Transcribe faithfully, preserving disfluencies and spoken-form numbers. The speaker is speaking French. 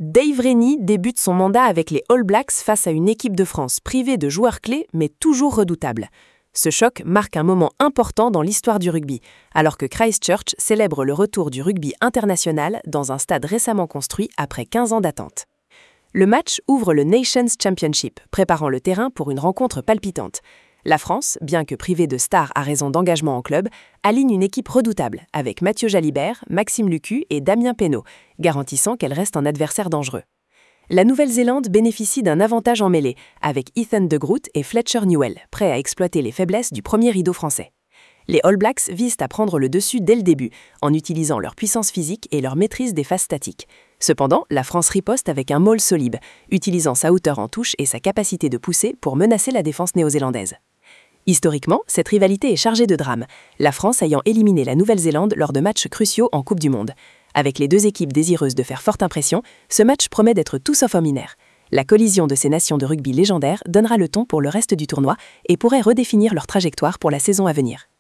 Dave Rennie débute son mandat avec les All Blacks face à une équipe de France privée de joueurs clés mais toujours redoutable. Ce choc marque un moment important dans l'histoire du rugby, alors que Christchurch célèbre le retour du rugby international dans un stade récemment construit après quinze ans d'attente. Le match ouvre le Nations Championship, préparant le terrain pour une rencontre palpitante. La France, bien que privée de stars à raison d'engagement en club, aligne une équipe redoutable avec Mathieu Jalibert, Maxime Lucu et Damien Penaud, garantissant qu'elle reste un adversaire dangereux. La Nouvelle-Zélande bénéficie d'un avantage en mêlée, avec Ethan de Groot et Fletcher Newell, prêts à exploiter les faiblesses du premier rideau français. Les All Blacks visent à prendre le dessus dès le début, en utilisant leur puissance physique et leur maîtrise des phases statiques. Cependant, la France riposte avec un maul solide, utilisant sa hauteur en touche et sa capacité de pousser pour menacer la défense néo-zélandaise. Historiquement, cette rivalité est chargée de drame, la France ayant éliminé la Nouvelle-Zélande lors de matchs cruciaux en Coupe du Monde. Avec les deux équipes désireuses de faire forte impression, ce match promet d'être tout sauf ordinaire. La collision de ces nations de rugby légendaires donnera le ton pour le reste du tournoi et pourrait redéfinir leur trajectoire pour la saison à venir.